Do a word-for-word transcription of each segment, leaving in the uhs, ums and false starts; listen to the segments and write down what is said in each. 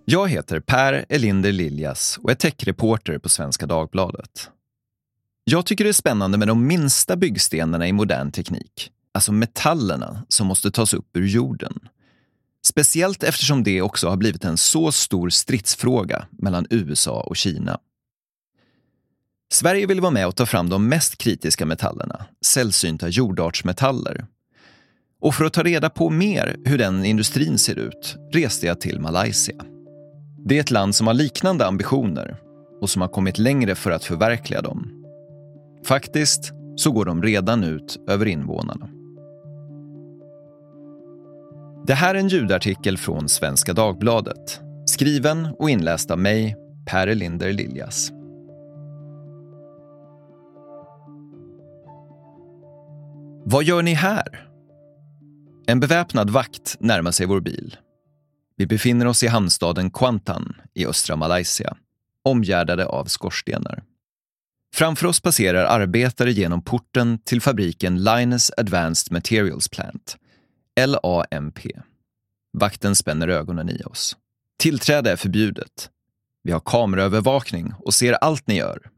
Jag heter Per Elinder Liljas och är techreporter på Svenska Dagbladet. Jag tycker det är spännande med de minsta byggstenarna i modern teknik, alltså metallerna som måste tas upp ur jorden. Speciellt eftersom det också har blivit en så stor stridsfråga mellan U S A och Kina. Sverige vill vara med och ta fram de mest kritiska metallerna, sällsynta jordartsmetaller. Och för att ta reda på mer hur den industrin ser ut reste jag till Malaysia. Det är ett land som har liknande ambitioner och som har kommit längre för att förverkliga dem. Faktiskt så går de redan ut över invånarna. Det här är en ljudartikel från Svenska Dagbladet, skriven och inläst av mig, Per Elinder Liljas. Vad gör ni här? En beväpnad vakt närmar sig vår bil. Vi befinner oss i hamnstaden Kuantan i östra Malaysia, omgärdade av skorstenar. Framför oss passerar arbetare genom porten till fabriken Lynas Advanced Materials Plant, L A M P. Vakten spänner ögonen i oss. Tillträde är förbjudet. Vi har kameraövervakning och ser allt ni gör.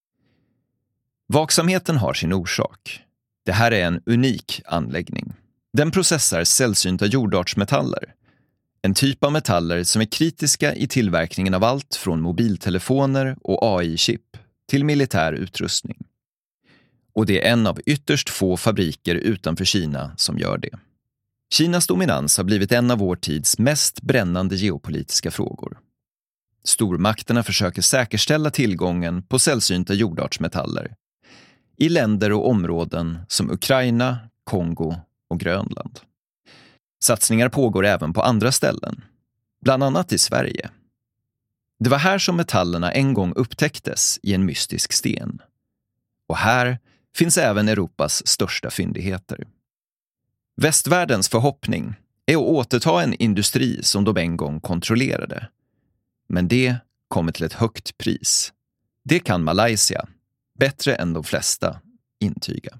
Vaksamheten har sin orsak. Det här är en unik anläggning. Den processar sällsynta jordartsmetaller. En typ av metaller som är kritiska i tillverkningen av allt från mobiltelefoner och A I-chip till militär utrustning. Och det är en av ytterst få fabriker utanför Kina som gör det. Kinas dominans har blivit en av vår tids mest brännande geopolitiska frågor. Stormakterna försöker säkerställa tillgången på sällsynta jordartsmetaller i länder och områden som Ukraina, Kongo och Grönland. Satsningar pågår även på andra ställen, bland annat i Sverige. Det var här som metallerna en gång upptäcktes i en mystisk sten. Och här finns även Europas största fyndigheter. Västvärldens förhoppning är att återta en industri som de en gång kontrollerade. Men det kommer till ett högt pris. Det kan Malaysia, bättre än de flesta, intyga.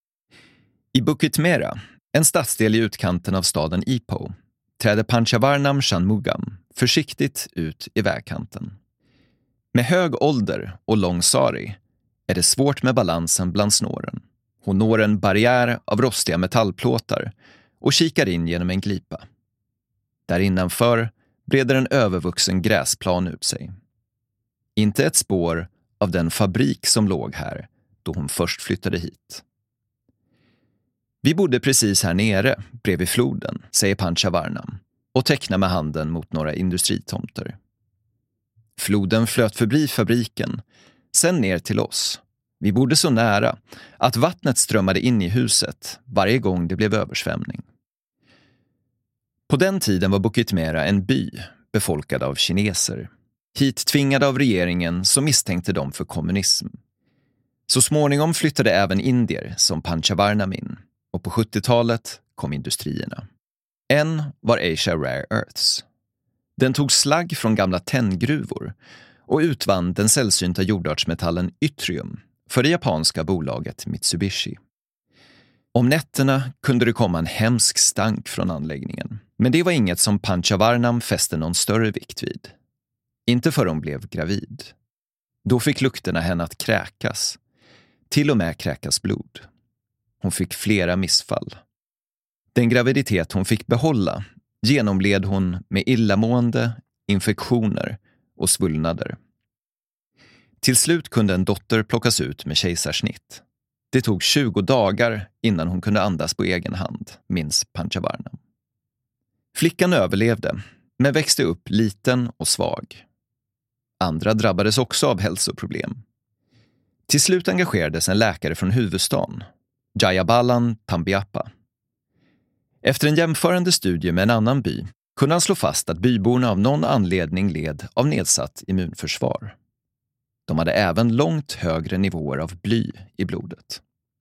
I Bukit Merah, en stadsdel i utkanten av staden Ipoh, träder Panchavarnam Shanmugam försiktigt ut i vägkanten. Med hög ålder och lång sari är det svårt med balansen bland snåren. Hon når en barriär av rostiga metallplåtar och kikar in genom en glipa. Där innanför breder en övervuxen gräsplan ut sig. Inte ett spår av den fabrik som låg här då hon först flyttade hit. Vi bodde precis här nere, bredvid floden, säger Panchavarnam och tecknar med handen mot några industritomter. Floden flöt förbi fabriken, sen ner till oss. Vi bodde så nära att vattnet strömmade in i huset varje gång det blev översvämning. På den tiden var Bukit Merah en by befolkad av kineser, hit tvingade av regeringen som misstänkte dem för kommunism. Så småningom flyttade även indier som Panchavarnam in. Och på sjuttiotalet kom industrierna. En var Asia Rare Earths. Den tog slagg från gamla tenngruvor och utvann den sällsynta jordartsmetallen yttrium för det japanska bolaget Mitsubishi. Om nätterna kunde det komma en hemsk stank från anläggningen. Men det var inget som Panchavarnam fäste någon större vikt vid. Inte för hon blev gravid. Då fick lukterna henne att kräkas. Till och med kräkas blod. Hon fick flera missfall. Den graviditet hon fick behålla genomled hon med illamående, infektioner och svullnader. Till slut kunde en dotter plockas ut med kejsarsnitt. Det tog tjugo dagar innan hon kunde andas på egen hand, minns Panchavarnam. Flickan överlevde, men växte upp liten och svag. Andra drabbades också av hälsoproblem. Till slut engagerades en läkare från huvudstaden, Jayabalan Tambiapa. Efter en jämförande studie med en annan by kunde han slå fast att byborna av någon anledning led av nedsatt immunförsvar. De hade även långt högre nivåer av bly i blodet.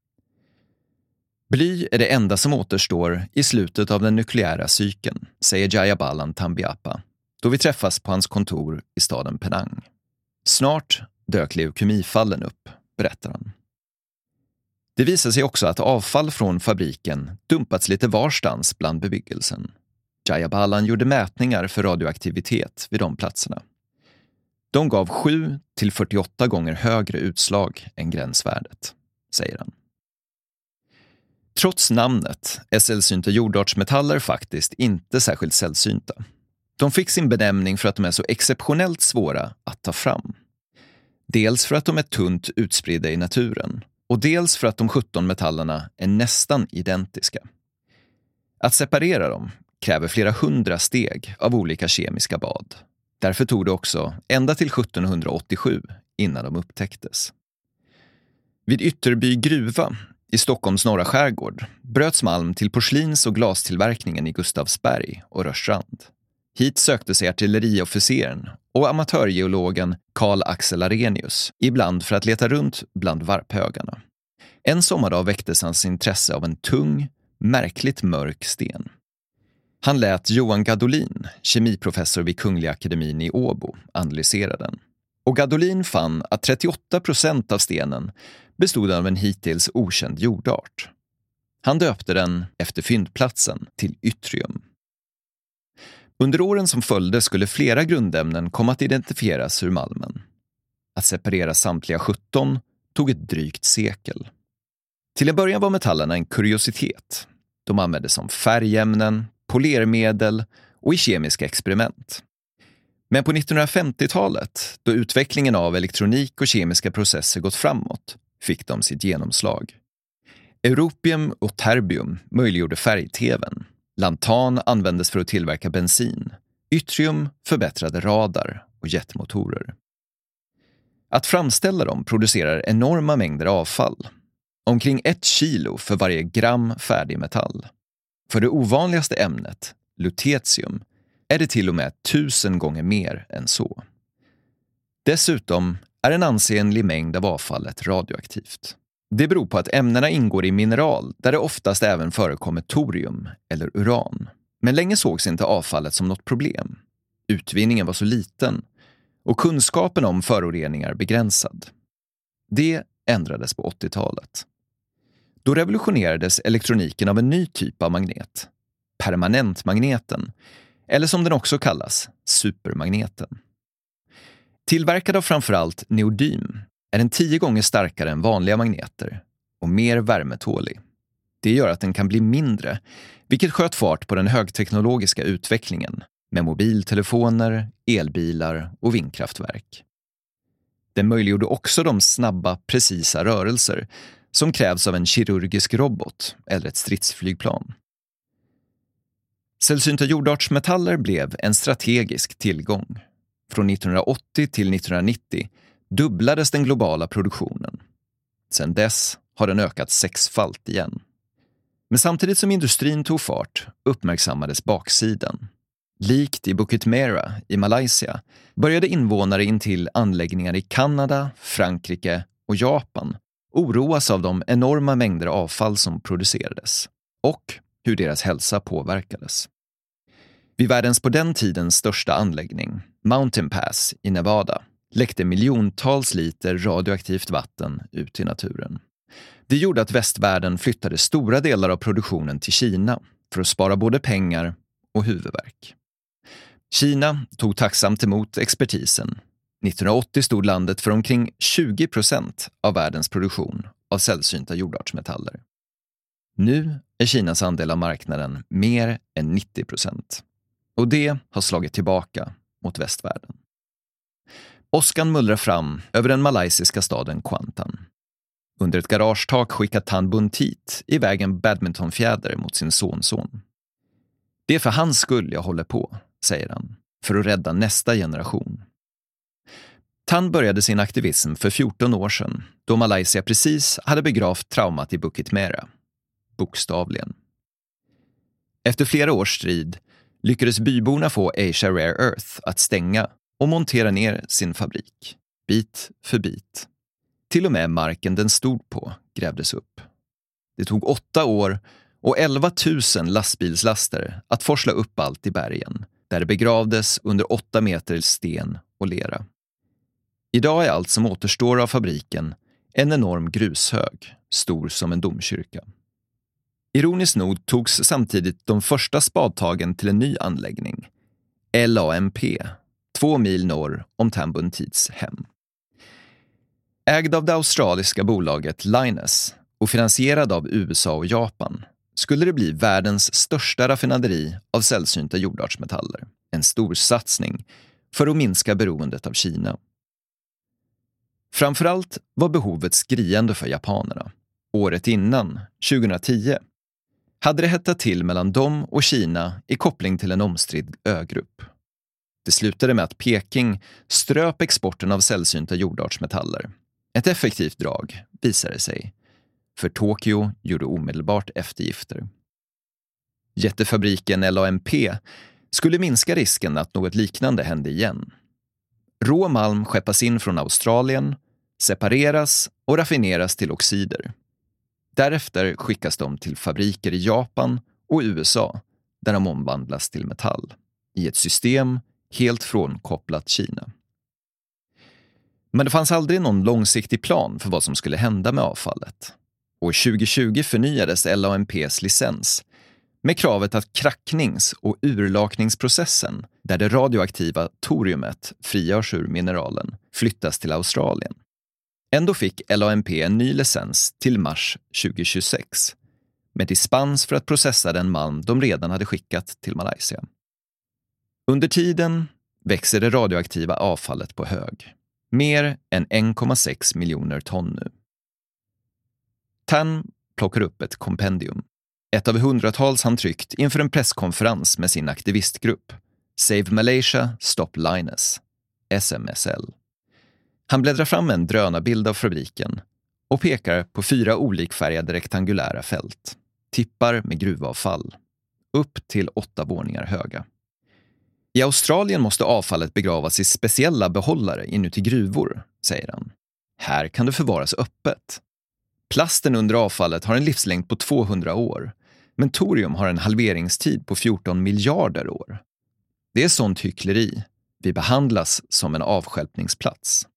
Bly är det enda som återstår i slutet av den nukleära cykeln, säger Jayabalan Tambiapa, då vi träffas på hans kontor i staden Penang. Snart dök leukemifallen upp, berättar han. Det visar sig också att avfall från fabriken dumpats lite varstans bland bebyggelsen. Jayabalan gjorde mätningar för radioaktivitet vid de platserna. De gav sju till fyrtioåtta gånger högre utslag än gränsvärdet, säger han. Trots namnet är sällsynta jordartsmetaller faktiskt inte särskilt sällsynta. De fick sin benämning för att de är så exceptionellt svåra att ta fram. Dels för att de är tunt utspridda i naturen och dels för att de sjutton metallerna är nästan identiska. Att separera dem kräver flera hundra steg av olika kemiska bad. Därför tog det också ända till sjuttonhundraåttiosju innan de upptäcktes. Vid Ytterby gruva i Stockholms norra skärgård bröts malm till porslins- och glastillverkningen i Gustavsberg och Rörstrand. Hit sökte sig artilleriofficeren och amatörgeologen Carl Axel Arrhenius, ibland för att leta runt bland varphögarna. En sommardag väcktes hans intresse av en tung, märkligt mörk sten. Han lät Johan Gadolin, kemiprofessor vid Kungliga akademin i Åbo, analysera den. Och Gadolin fann att trettioåtta procent av stenen bestod av en hittills okänd jordart. Han döpte den efter fyndplatsen till yttrium. Under åren som följde skulle flera grundämnen komma att identifieras ur malmen. Att separera samtliga sjutton tog ett drygt sekel. Till en början var metallerna en kuriositet. De användes som färgämnen, polermedel och i kemiska experiment. Men på nittonhundrafemtiotalet, då utvecklingen av elektronik och kemiska processer gått framåt, fick de sitt genomslag. Europium och terbium möjliggjorde färg-tvn. Lantan användes för att tillverka bensin. Yttrium förbättrade radar och jetmotorer. Att framställa dem producerar enorma mängder avfall. Omkring ett kilo för varje gram färdig metall. För det ovanligaste ämnet, lutetium, är det till och med tusen gånger mer än så. Dessutom är en ansenlig mängd av avfallet radioaktivt. Det beror på att ämnena ingår i mineral där det oftast även förekommer torium eller uran. Men länge sågs inte avfallet som något problem. Utvinningen var så liten och kunskapen om föroreningar begränsad. Det ändrades på åttiotalet. Då revolutionerades elektroniken av en ny typ av magnet, permanentmagneten, eller som den också kallas, supermagneten. Tillverkad av framförallt neodym är den tio gånger starkare än vanliga magneter och mer värmetålig. Det gör att den kan bli mindre, vilket sköt fart på den högteknologiska utvecklingen med mobiltelefoner, elbilar och vindkraftverk. Den möjliggjorde också de snabba, precisa rörelser som krävs av en kirurgisk robot eller ett stridsflygplan. Sällsynta jordartsmetaller blev en strategisk tillgång. Från nittonhundraåttio till nittonhundranittio dubblades den globala produktionen. Sedan dess har den ökat sexfalt igen. Men samtidigt som industrin tog fart uppmärksammades baksidan. Likt i Bukit Mera i Malaysia började invånare in till anläggningar i Kanada, Frankrike och Japan oroas av de enorma mängder avfall som producerades och hur deras hälsa påverkades. Vid världens på den tiden största anläggning, Mountain Pass i Nevada, läckte miljontals liter radioaktivt vatten ut i naturen. Det gjorde att västvärlden flyttade stora delar av produktionen till Kina för att spara både pengar och huvudvärk. Kina tog tacksamt emot expertisen. nittonhundraåttio stod landet för omkring tjugo procent av världens produktion av sällsynta jordartsmetaller. Nu är Kinas andel av marknaden mer än nittio procent. Och det har slagit tillbaka mot västvärlden. Åskan mullrar fram över den malaysiska staden Kuantan. Under ett garagetak skickar Tan Bun Tit iväg en badmintonfjäder mot sin sonson. Det är för hans skull jag håller på, säger han, för att rädda nästa generation. Tan började sin aktivism för fjorton år sedan, då Malaysia precis hade begravt traumat i Bukit Mera. Bokstavligen. Efter flera års strid lyckades byborna få Asia Rare Earth att stänga och montera ner sin fabrik, bit för bit. Till och med marken den stod på grävdes upp. Det tog åtta år och elva tusen lastbilslaster att forsla upp allt i bergen, där det begravdes under åtta meter sten och lera. Idag är allt som återstår av fabriken en enorm grushög, stor som en domkyrka. Ironiskt nog togs samtidigt de första spadtagen till en ny anläggning, L A M P, två mil norr om Tambun Tiets hem. Ägd av det australiska bolaget Lynas och finansierad av U S A och Japan skulle det bli världens största raffinaderi av sällsynta jordartsmetaller. En stor satsning för att minska beroendet av Kina. Framförallt var behovet skriande för japanerna. Året innan, tjugohundratio, hade det hettat till mellan dem och Kina i koppling till en omstridd ögrupp. Det slutade med att Peking ströp exporten av sällsynta jordartsmetaller. Ett effektivt drag, visade sig, för Tokyo gjorde omedelbart eftergifter. Jättefabriken L A M P skulle minska risken att något liknande hände igen. Rå malm skeppas in från Australien, separeras och raffineras till oxider. Därefter skickas de till fabriker i Japan och U S A där de omvandlas till metall, i ett system helt frånkopplat Kina. Men det fanns aldrig någon långsiktig plan för vad som skulle hända med avfallet. År tjugohundratjugo förnyades L A M P:s licens med kravet att kracknings- och urlakningsprocessen, där det radioaktiva toriumet frigörs ur mineralen, flyttas till Australien. Ändå fick L A M P en ny licens till mars tjugohundratjugosex med dispens för att processa den malm de redan hade skickat till Malaysia. Under tiden växer det radioaktiva avfallet på hög. Mer än en komma sex miljoner ton nu. Tan plockar upp ett kompendium. Ett av hundratals han tryckt inför en presskonferens med sin aktivistgrupp Save Malaysia, Stop Lynas, S M S L. Han bläddrar fram en drönarbild av fabriken och pekar på fyra olikfärgade rektangulära fält. Tippar med gruvavfall. Upp till åtta våningar höga. I Australien måste avfallet begravas i speciella behållare inuti gruvor, säger han. Här kan det förvaras öppet. Plasten under avfallet har en livslängd på tvåhundra år, men torium har en halveringstid på fjorton miljarder år. Det är sånt hyckleri. Vi behandlas som en avstjälpningsplats.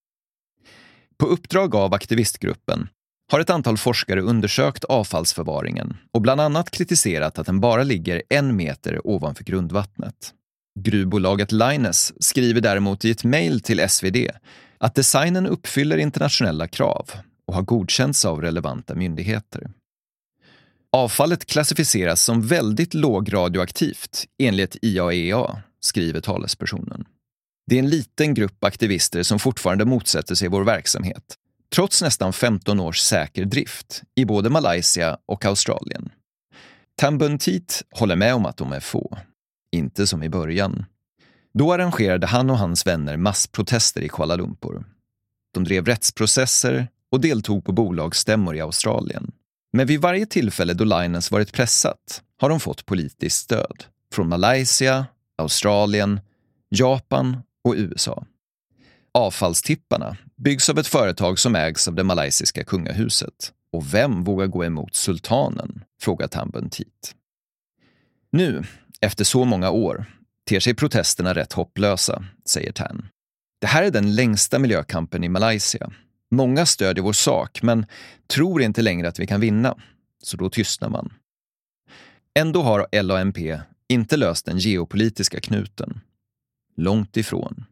På uppdrag av aktivistgruppen har ett antal forskare undersökt avfallsförvaringen och bland annat kritiserat att den bara ligger en meter ovanför grundvattnet. Gruvbolaget Lynas skriver däremot i ett mejl till S V D att designen uppfyller internationella krav och har godkänts av relevanta myndigheter. Avfallet klassificeras som väldigt lågradioaktivt enligt I A E A, skriver talespersonen. Det är en liten grupp aktivister som fortfarande motsätter sig vår verksamhet, trots nästan femton års säker drift i både Malaysia och Australien. Tambun Tiet håller med om att de är få. Inte som i början. Då arrangerade han och hans vänner massprotester i Kuala Lumpur. De drev rättsprocesser och deltog på bolagsstämmor i Australien. Men vid varje tillfälle då Lynas varit pressat har de fått politiskt stöd från Malaysia, Australien, Japan och U S A. Avfallstipparna byggs av ett företag som ägs av det malaysiska kungahuset. Och vem vågar gå emot sultanen? Frågar Tambun Tiet. Nu, efter så många år, ter sig protesterna rätt hopplösa, säger Tan. Det här är den längsta miljökampen i Malaysia. Många stödjer vår sak, men tror inte längre att vi kan vinna. Så då tystnar man. Ändå har L A M P inte löst den geopolitiska knuten. Långt ifrån.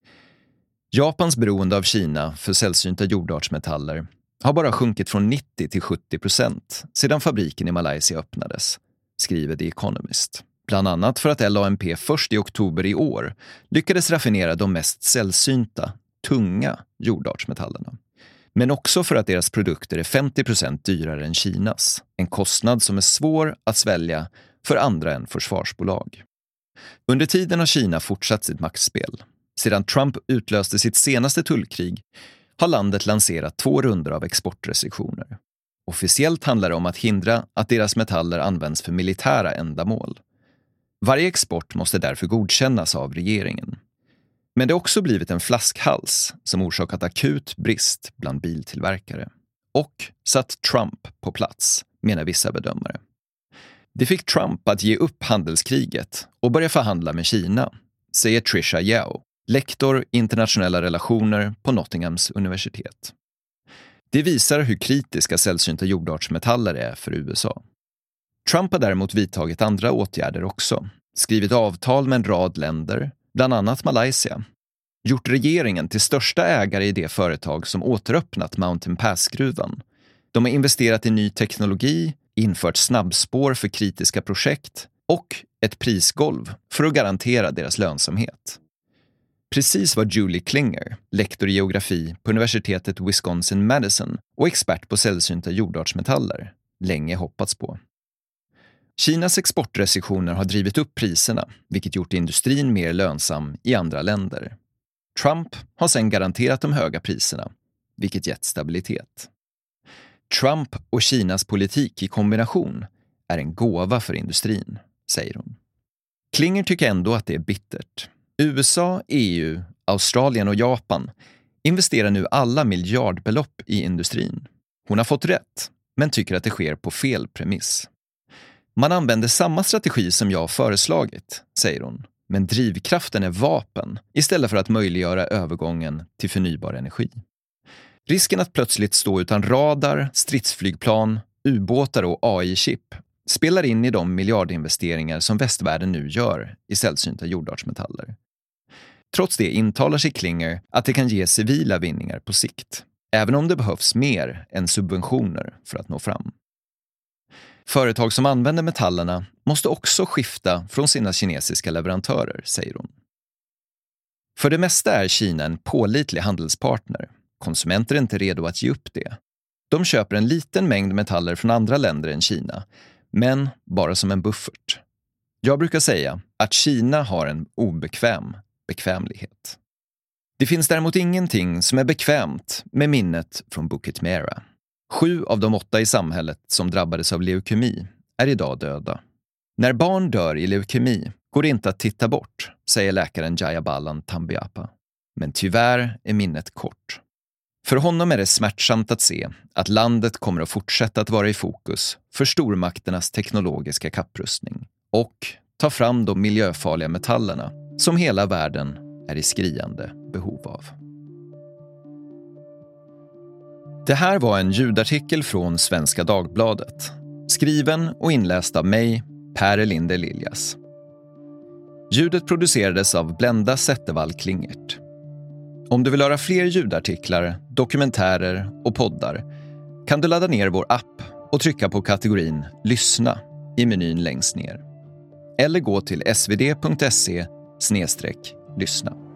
Japans beroende av Kina för sällsynta jordartsmetaller har bara sjunkit från nittio till sjuttio procent sedan fabriken i Malaysia öppnades, skriver The Economist. Bland annat för att L A M P först i oktober i år lyckades raffinera de mest sällsynta, tunga jordartsmetallerna. Men också för att deras produkter är femtio procent dyrare än Kinas. En kostnad som är svår att svälja för andra än försvarsbolag. Under tiden har Kina fortsatt sitt maktspel. Sedan Trump utlöste sitt senaste tullkrig har landet lanserat två rundor av exportrestriktioner. Officiellt handlar det om att hindra att deras metaller används för militära ändamål. Varje export måste därför godkännas av regeringen. Men det har också blivit en flaskhals som orsakat akut brist bland biltillverkare. Och satt Trump på plats, menar vissa bedömare. Det fick Trump att ge upp handelskriget och börja förhandla med Kina, säger Trisha Yao, lektor i internationella relationer på Nottinghams universitet. Det visar hur kritiska sällsynta jordartsmetaller är för U S A. Trump har däremot vidtagit andra åtgärder också. Skrivit avtal med en rad länder, bland annat Malaysia. Gjort regeringen till största ägare i det företag som återöppnat Mountain Pass-gruvan. De har investerat i ny teknologi, infört snabbspår för kritiska projekt och ett prisgolv för att garantera deras lönsamhet. Precis vad Julie Klinger, lektor i geografi på universitetet Wisconsin-Madison och expert på sällsynta jordartsmetaller, länge hoppats på. Kinas exportrestriktioner har drivit upp priserna, vilket gjort industrin mer lönsam i andra länder. Trump har sedan garanterat de höga priserna, vilket gett stabilitet. Trump och Kinas politik i kombination är en gåva för industrin, säger hon. Klinger tycker ändå att det är bittert. U S A, E U, Australien och Japan investerar nu alla miljardbelopp i industrin. Hon har fått rätt, men tycker att det sker på fel premiss. Man använder samma strategi som jag föreslagit, säger hon, men drivkraften är vapen istället för att möjliggöra övergången till förnybar energi. Risken att plötsligt stå utan radar, stridsflygplan, ubåtar och A I-chip spelar in i de miljardinvesteringar som västvärlden nu gör i sällsynta jordartsmetaller. Trots det intalar sig Klinger att det kan ge civila vinningar på sikt, även om det behövs mer än subventioner för att nå fram. Företag som använder metallerna måste också skifta från sina kinesiska leverantörer, säger hon. För det mesta är Kina en pålitlig handelspartner. Konsumenter är inte redo att ge upp det. De köper en liten mängd metaller från andra länder än Kina, men bara som en buffert. Jag brukar säga att Kina har en obekväm bekvämlighet. Det finns däremot ingenting som är bekvämt med minnet från Bukit Mera. Sju av de åtta i samhället som drabbades av leukemi är idag döda. När barn dör i leukemi går det inte att titta bort, säger läkaren Jayabalan Tambiapa. Men tyvärr är minnet kort. För honom är det smärtsamt att se att landet kommer att fortsätta att vara i fokus för stormakternas teknologiska kapprustning och ta fram de miljöfarliga metallerna som hela världen är i skriande behov av. Det här var en ljudartikel från Svenska Dagbladet, skriven och inläst av mig, Per Elinder Liljas. Ljudet producerades av Blenda Zettervall Klingert. Om du vill höra fler ljudartiklar, dokumentärer och poddar kan du ladda ner vår app och trycka på kategorin Lyssna i menyn längst ner. Eller gå till svd punkt se slash lyssna.